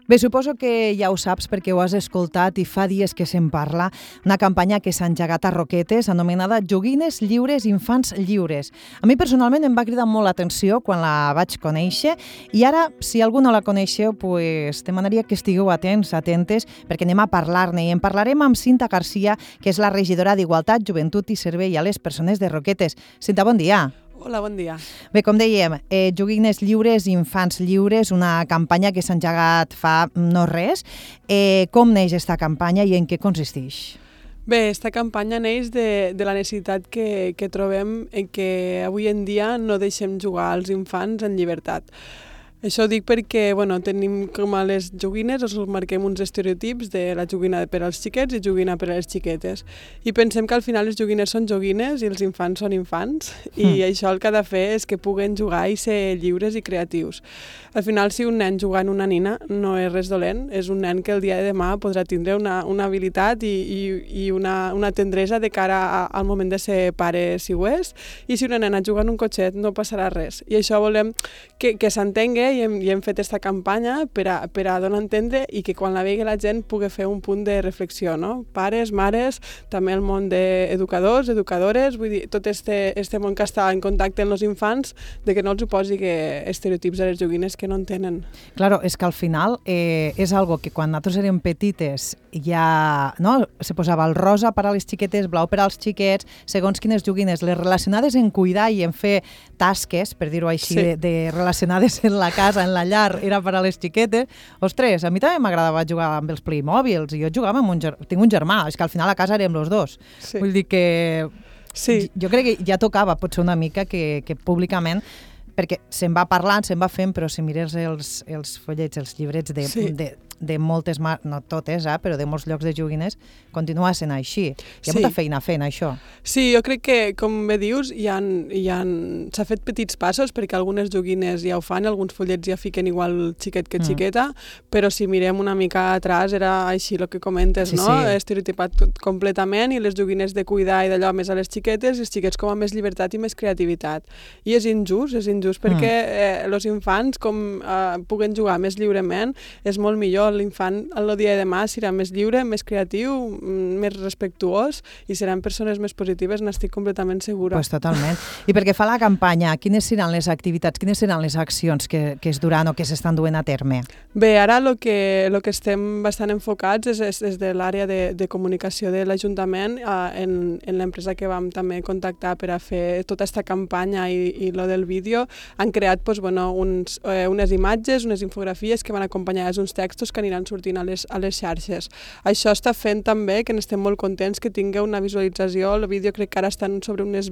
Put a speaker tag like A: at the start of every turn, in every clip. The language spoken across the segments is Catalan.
A: Bé, suposo que ja ho saps perquè ho has escoltat i fa dies que se'n parla, una campanya que s'ha engegat a Roquetes anomenada Joguines Lliures, Infants Lliures. A mi personalment em va cridar molt l'atenció quan la vaig conèixer i ara, si algú no la coneixeu, pues, demanaria que estigueu atents, atentes, perquè anem a parlar-ne i en parlarem amb Cinta Garcia, que és la regidora d'Igualtat, Joventut i Servei a les Persones de Roquetes. Cinta, bon dia.
B: Hola, bon dia.
A: Bé, com dèiem, Joguines Lliures, Infants Lliures, una campanya que s'ha engegat fa no res. Com neix aquesta campanya i en què consisteix?
B: Bé, aquesta campanya neix de la necessitat que trobem en què avui en dia no deixem jugar als infants en llibertat. Això ho dic perquè tenim com a les joguines, us marquem uns estereotips de la joguina per als xiquets i joguina per a les xiquetes. I pensem que al final les joguines són joguines i els infants són infants i això el que ha de fer és que puguen jugar i ser lliures i creatius. Al final, si un nen juga en una nina no és res dolent, és un nen que el dia de demà podrà tindre una habilitat i una tendresa de cara al moment de ser pare si ho és, i si una nena juga en un cotxet no passarà res. I això volem que s'entengui i hem fet aquesta campanya per a donar a entendre i que quan la vegi la gent pugui fer un punt de reflexió, no? Pares, mares, també el món d'educadors, educadores, vull dir, tot este món que està en contacte amb els infants, de que no els ho posi estereotips a les joguines que no en tenen.
A: Claro, és que al final és algo que quan nosaltres érem petites ja se posava el rosa per a les xiquetes, blau per als xiquets, segons quines joguines, les relacionades en cuidar i en fer tasques, per dir-ho així, de relacionades en la casa, en la llar, era per a les xiquetes. Ostres, a mi també m'agradava jugar amb els Playmobils i jo jugava amb tinc un germà, és que al final a casa érem els dos. Sí. Vull dir que jo crec que ja tocava potser una mica que públicament, perquè se'n va parlant, se'n va fent, però si mires els follets, els llibrets de moltes, no totes, però de molts llocs de joguines, continua sent així. Hi ha molta feina fent això.
B: Sí, jo crec que, com bé dius, s'ha fet petits passos perquè algunes joguines ja ho fan, alguns follets ja fiquen igual xiquet que xiqueta, però si mirem una mica atrás era així el que comentes, no? Estereotipat completament, i les joguines de cuidar i d'allò més a les xiquetes, els xiquets com a més llibertat i més creativitat. I és injust perquè els infants com puguen jugar més lliurement és molt millor. L'infant el dia de demà serà més lliure, més creatiu, més respectuós i seran persones més positives, n'estic completament segura.
A: Pues totalment. I perquè fa la campanya, quines seran les activitats, quines seran les accions que es duran o que s'estan duent a terme?
B: Bé, ara el que estem bastant enfocats és de l'àrea de comunicació de l'Ajuntament en l'empresa que vam també contactar per a fer tota aquesta campanya i lo del vídeo. Han creat unes imatges, unes infografies que van acompanyades d'uns textos que aniran sortint a les xarxes. Això està fent també que n'estem molt contents que tingui una visualització. El vídeo crec que ara estan sobre unes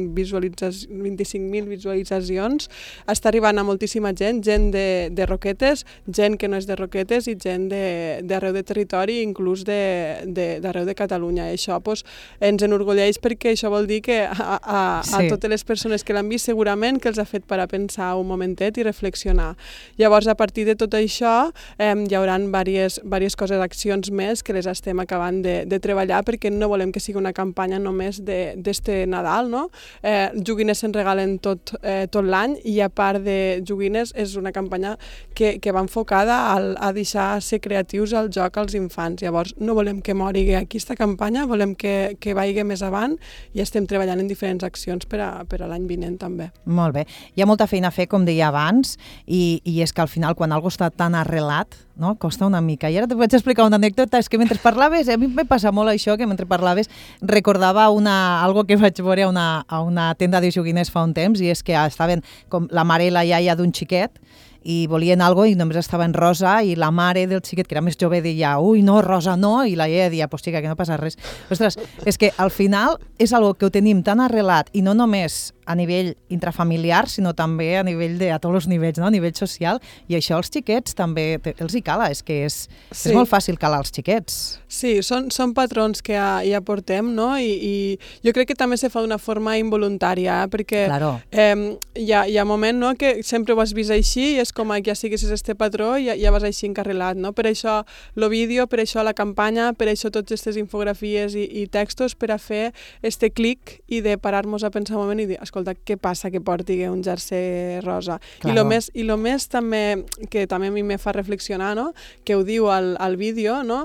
B: 25.000 visualitzacions. Està arribant a moltíssima gent de Roquetes, gent que no és de Roquetes i gent d'arreu de territori, inclús d'arreu de Catalunya. I això ens enorgulleix perquè això vol dir que a totes les persones que l'han vist segurament que els ha fet per a pensar un momentet i reflexionar. Llavors, a partir de tot això, hi haurà diverses coses, accions més que les estem acabant de treballar perquè no volem que sigui una campanya només d'este Nadal, no? Joguines se'n regalen tot l'any i a part de joguines és una campanya que va enfocada a deixar ser creatius al joc als infants. Llavors no volem que mori aquí aquesta campanya, volem que vagi més avant i estem treballant en diferents accions per a l'any vinent també.
A: Molt bé. Hi ha molta feina a fer, com deia abans, i és que al final quan algo està tan arrelat, no? Costa una mica. I ara t'ho vaig explicar una anècdota, és que mentre parlaves, a mi em passa molt això, que mentre parlaves recordava algo que vaig veure a una tenda de joguines fa un temps, i és que estaven com la mare i la iaia d'un xiquet i volien alguna cosa i només estava en rosa i la mare del xiquet, que era més jove, deia ui, no, rosa no, i la iaia deia pues xica, que no passa res. Ostres, és que al final és algo que ho tenim tan arrelat i no només a nivell intrafamiliar, sinó també a nivell a tots els nivells, no? A nivell social, i això als xiquets també els hi cala, és que és molt fàcil calar els xiquets.
B: Sí, són patrons que ja portem, no? I jo crec que també se fa d'una forma involuntària, perquè hi ha un moment, no?, que sempre ho has vist així i és com a que ja siguessis este patró i ja vas així encarrilat, no? Per això el vídeo, per això la campanya, per això totes aquestes infografies i textos, per a fer este clic i de parar-nos a pensar un moment i dir, escolta, què passa que porti un jersei rosa? Claro. I lo més també, que també a mi me fa reflexionar, no? Que ho diu al vídeo, no?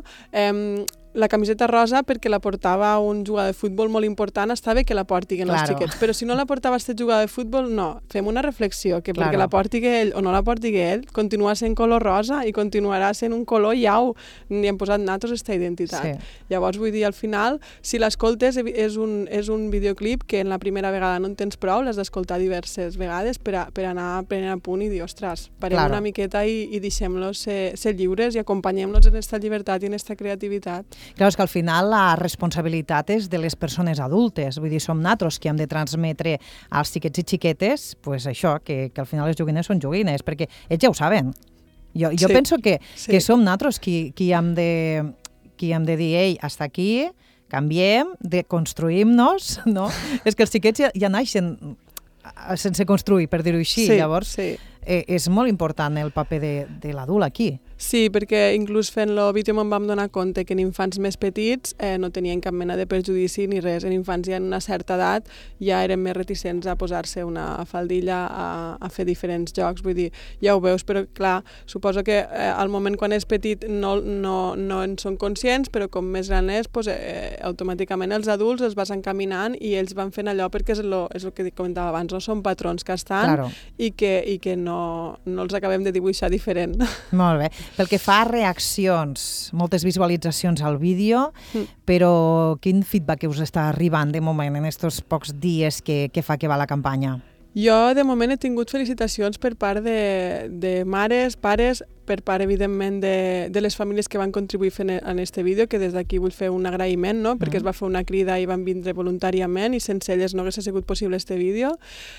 B: La camiseta rosa perquè la portava un jugador de futbol molt important, està bé que la portin els xiquets, però si no la portava aquest jugador de futbol, no. Fem una reflexió, que perquè la porti ell o no la porti ell, continua sent color rosa i continuarà sent un color llau. Ni hem posat nosaltres aquesta identitat. Sí. Llavors, vull dir, al final, si l'escoltes, és un videoclip que en la primera vegada no en tens prou, l'has d'escoltar diverses vegades per anar prenent a punt i dir, ostres, parem una miqueta i deixem-los ser lliures i acompanyem-los en aquesta llibertat i en aquesta creativitat.
A: Clar, és que al final la responsabilitat és de les persones adultes, vull dir, som nosaltres qui hem de transmetre als xiquets i xiquetes, pues això, que al final les joguines són joguines, perquè ells ja ho saben. Jo penso que som nosaltres qui hem de dir, ei, hasta aquí, canviem, deconstruïm-nos, no? És que els xiquets ja naixen sense construir, per dir-ho així, llavors és molt important el paper de l'adult aquí.
B: Sí, perquè inclús fent-lo vídeo me'n vam donar compte que en infants més petits no tenien cap mena de perjudici ni res. En infants ja en una certa edat ja eren més reticents a posar-se una faldilla, a fer diferents jocs, vull dir, ja ho veus, però clar, suposo que al moment quan és petit no en són conscients, però com més gran és, automàticament els adults els vas encaminant i ells van fent allò perquè és el que comentava abans, no són patrons que estan i que no els acabem de dibuixar diferent.
A: Molt bé. Pel que fa a reaccions, moltes visualitzacions al vídeo, però quin feedback us està arribant de moment en aquests pocs dies que fa que va la campanya?
B: Jo, de moment, he tingut felicitacions per part de mares, pares, per part, evidentment, de les famílies que van contribuir fent en este vídeo, que des d'aquí vull fer un agraïment, no? Perquè es va fer una crida i van vindre voluntàriament i sense elles no hagués sigut possible este vídeo.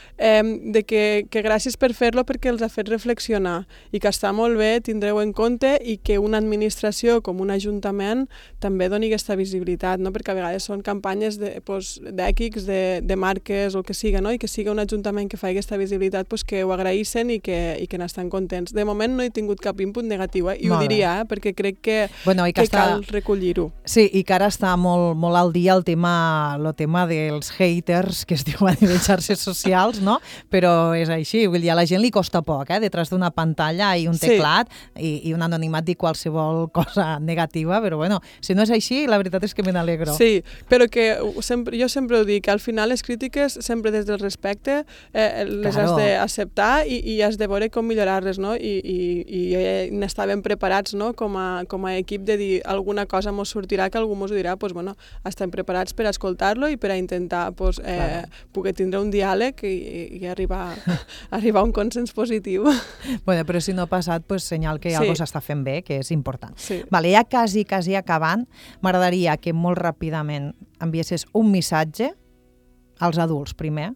B: Que gràcies per fer-lo perquè els ha fet reflexionar i que està molt bé, tindreu en compte i que una administració com un ajuntament també doni aquesta visibilitat, no? Perquè a vegades són campanyes d'èquics, de marques o el que siga, no? I que siga un ajuntament que fa aquesta visibilitat que ho agraïssen i que n'estan contents. De moment no he tingut cap input negatiu, i ho diria, perquè crec que cal recollir-ho.
A: Sí, i que ara està molt al dia el tema dels haters, que es diu a nivell xarxes socials, no? Però és així, vull dir, a la gent li costa poc, detrás d'una pantalla i un teclat i un anonimat dir qualsevol cosa negativa, però bueno, si no és així, la veritat és que me n'alegro.
B: Sí, però que jo sempre ho dic, que al final les crítiques, sempre des del respecte, les has d'acceptar i has de veure com millorar-les, no? I n'estàvem preparats, no? Com a equip de dir alguna cosa mos sortirà, que algú mos ho dirà, doncs bueno, estem preparats per escoltar-lo i per a intentar poder tindre un diàleg i arribar a un consens positiu.
A: Bueno, però si no ha passat, senyal que alguna cosa s'està fent bé, que és important.
B: Sí.
A: Vale, ja quasi acabant, m'agradaria que molt ràpidament enviessis un missatge als adults, primer.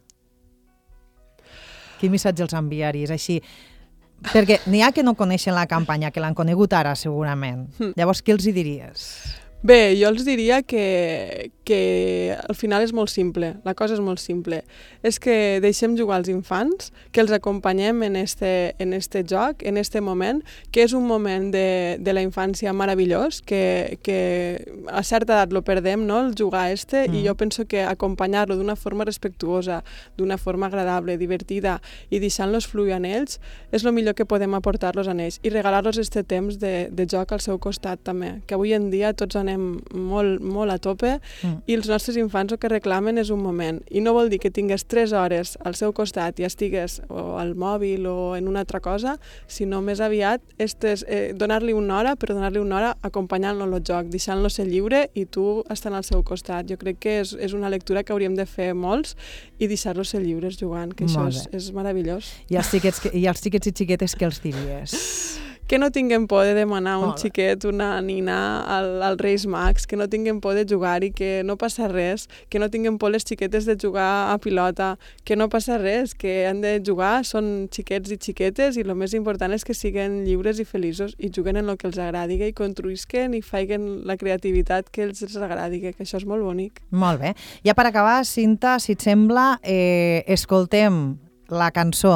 A: Quin missatge els enviaries? Així, perquè n'hi ha que no coneixen la campanya, que l'han conegut ara, segurament. Llavors, què els hi diries?
B: Bé, jo els diria que al final és molt simple, la cosa és molt simple. És que deixem jugar els infants, que els acompanyem en este joc, en este moment, que és un moment de la infància meravellós, que a certa edat lo perdem, no?, el jugar i jo penso que acompanyar-lo d'una forma respectuosa, d'una forma agradable, divertida, i deixant-los fluir en ells, és el millor que podem aportar-los a ells, i regalar-los este temps de joc al seu costat també, que avui en dia tots anem molt a tope i els nostres infants el que reclamen és un moment. I no vol dir que tingues 3 hores al seu costat i estigues o al mòbil o en una altra cosa, sinó més aviat donar-li una hora, però donar-li una hora acompanyant-lo al joc, deixant-lo ser lliure i tu estant al seu costat. Jo crec que és una lectura que hauríem de fer molts i deixar-los ser lliures jugant, que això és meravellós.
A: I als xiquets i xiquetes què els diries?
B: Que no tinguem por de demanar un xiquet, una nina als Reis Mags, que no tinguem por de jugar i que no passa res, que no tinguem por les xiquetes de jugar a pilota, que no passa res, que han de jugar, són xiquets i xiquetes i el més important és que siguin lliures i feliços i juguen en el que els agradi i construïsquen i facin la creativitat que els agradi, que això és molt bonic.
A: Molt bé. Ja per acabar, Cinta, si et sembla, escoltem la cançó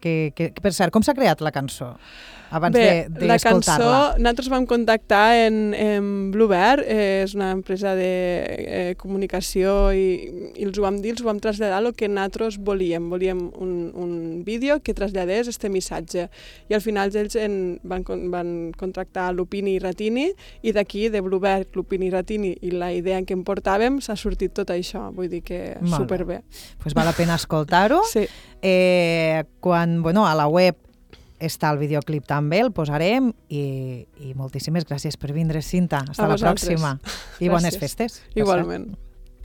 A: Per cert, com s'ha creat la cançó? Abans
B: la cançó,
A: d'escoltar-la.
B: nosaltres vam contactar en Bluebird, és una empresa de comunicació i els ho vam dir, els ho vam traslladar el que nosaltres volíem. Volíem un vídeo que traslladés este missatge. I al final ells van contractar Lupini i Ratini i d'aquí, de Bluebird, Lupini i Ratini i la idea en què em portàvem, s'ha sortit tot això. Vull dir que superbé.
A: Pues val la pena escoltar-ho.
B: Sí.
A: Quan, a la web està el videoclip també, el posarem i moltíssimes gràcies per vindre, Cinta. Hasta la pròxima. I bones festes.
B: Igualment.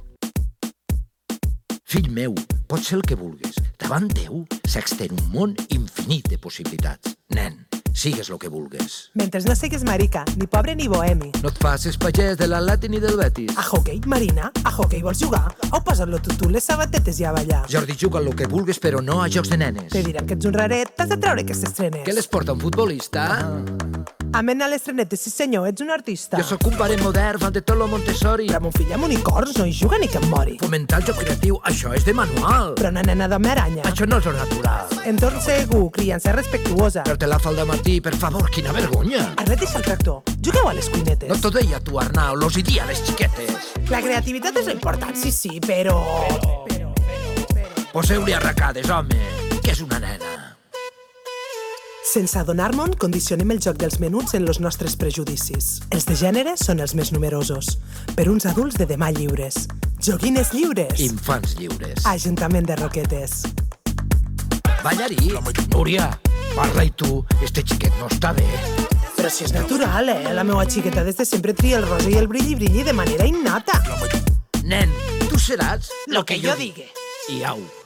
C: Fill meu, pots ser el que vulguis. Davant teu s'extén un món infinit de possibilitats. Nen, sigues el que vulguis.
D: Mentre no sigues marica, ni pobre ni bohemi.
C: No et facis pagès de l'Atleti ni del Betis.
D: A hoquei, Marina? A hoquei vols jugar? O posar-lo tu les sabatetes i a ballar?
C: Jordi, juga el que vulguis, però no a jocs de nenes.
D: Te diran que ets un raret, t'has de treure aquestes trenes.
C: Què les porta un futbolista?
D: Amen a les trenetes, sí senyor, ets un artista.
C: Jo sóc un pare modern, fan de tot lo Montessori.
D: Però mon fill amb unicorns no hi juga ni que em mori.
C: Fomentar el joc creatiu, això és de manual.
D: Però una nena d'home aranya.
C: Això no és lo natural.
D: Entorn segur, criança respectuosa.
C: Fer-te la falda al matí, per favor, quina vergonya.
D: Arret deixa el tractor, jugueu a les cuinetes.
C: No t'ho deia tu, Arnau, los dia a les xiquetes.
D: La creativitat és important, sí, però...
C: Poseu-li arracades, home, que és una nena.
D: Sense adonar-me'n, condicionem el joc dels menuts en els nostres prejudicis. Els de gènere són els més numerosos, per uns adults de demà lliures. Joguines lliures.
C: Infants lliures.
D: Ajuntament de Roquetes.
C: Ballarí, Núria, parla i tu, este xiquet no està bé.
D: Però si és natural, La meva xiqueta des de sempre tria el rosa i el brilli de manera innata.
C: Nen, tu seràs
D: Lo que jo digui.
C: I au.